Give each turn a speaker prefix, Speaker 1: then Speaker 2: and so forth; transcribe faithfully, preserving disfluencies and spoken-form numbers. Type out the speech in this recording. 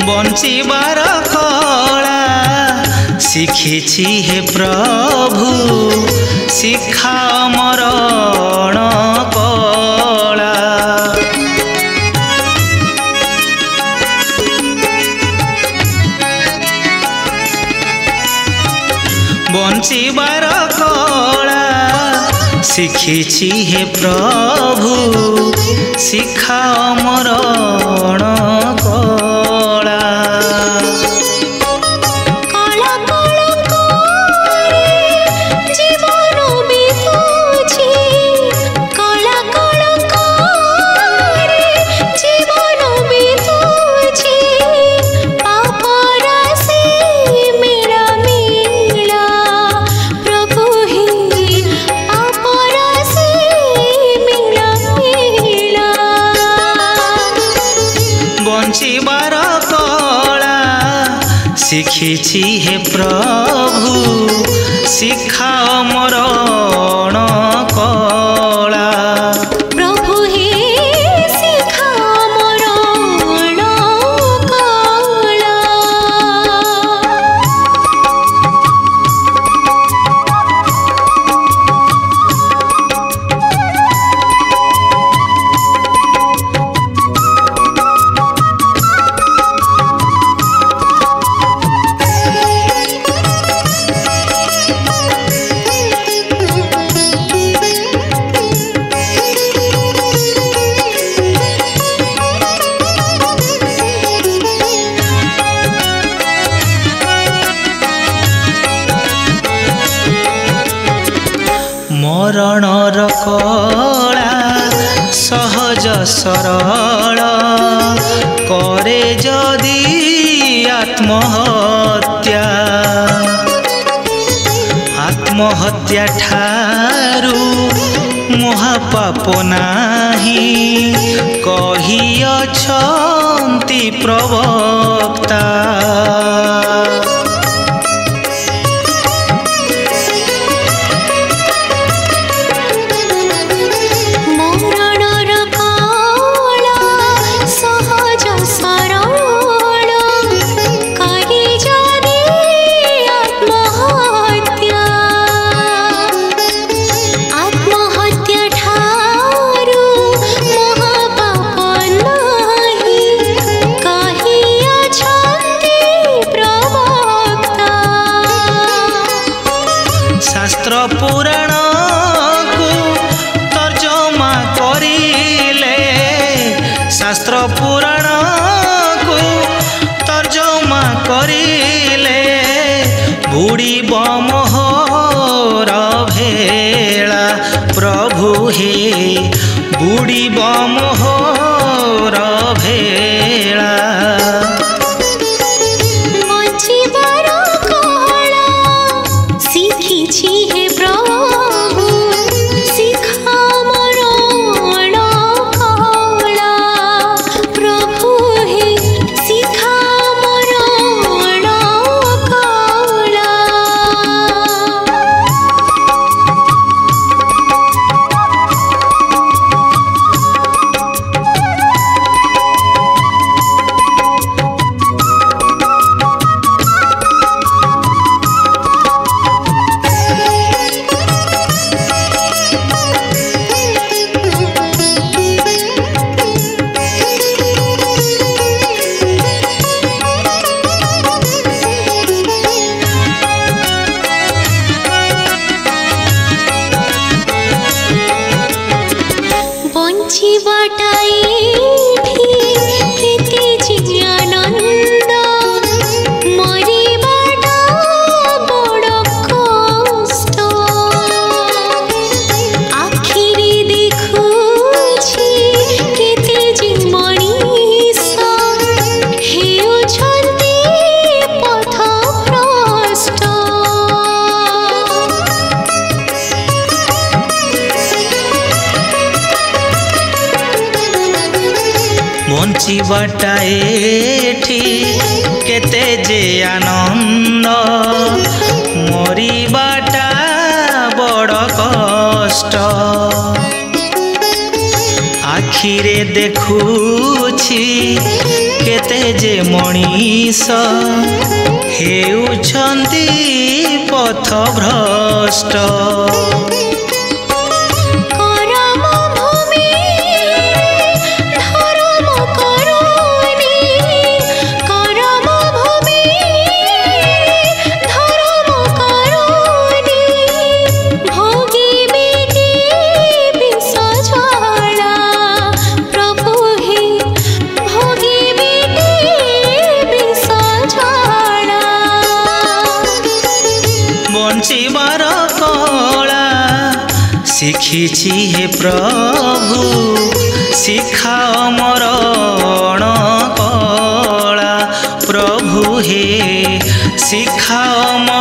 Speaker 1: बंचिबार कला शिखिछि हे प्रभु शिखा मरण कला। बंचिबार कला शिखिछि हे प्रभु शिखा मरण कला। बंचिबार कला शिखिछि हे प्रभु शिखा मरण कला।
Speaker 2: प्रभु हे शिखा मरण कला।
Speaker 1: मरणर कला सहज सरल करे जदि आत्महत्या। आत्महत्या ठारू महापाप नाही कहिअछन्ति प्रवक्ता। शास्त्र पुराण को तर्जमा करिले शास्त्र पुराण को तर्जमा करिले बुड़ीब मोहर भेला। प्रभु हे बुड़ीब मोहर भेला। बंचिबाटा एठी केते जे आनंद मरिबाटा बड़ कष्ट। आखिरे देखुछि केते जे मनीष हेउछन्ति पथ भ्रष्ट बंचिबार कला शिखिछि हे प्रभु शिखाओ मरण कला प्रभु हे शिखाओ